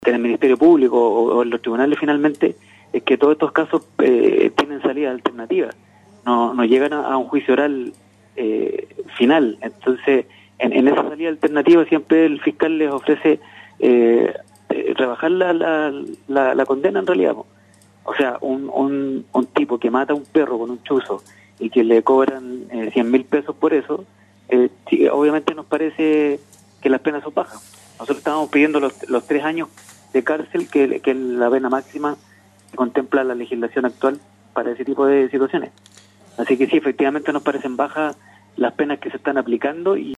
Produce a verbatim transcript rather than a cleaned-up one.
en el Ministerio Público o, o en los tribunales finalmente, es que todos estos casos eh, tienen salida alternativa, no, no llegan a, a un juicio oral eh, final. Entonces, en, en esa salida alternativa siempre el fiscal les ofrece eh, eh, rebajar la, la, la, la condena en realidad. O sea, un, un, un tipo que mata a un perro con un chuzo y que le cobran eh, cien mil pesos por eso, eh, sí, obviamente nos parece que las penas son bajas. Nosotros estábamos pidiendo los, los tres años de cárcel, que, que es la pena máxima que contempla la legislación actual para ese tipo de situaciones. Así que sí, efectivamente nos parecen bajas las penas que se están aplicando y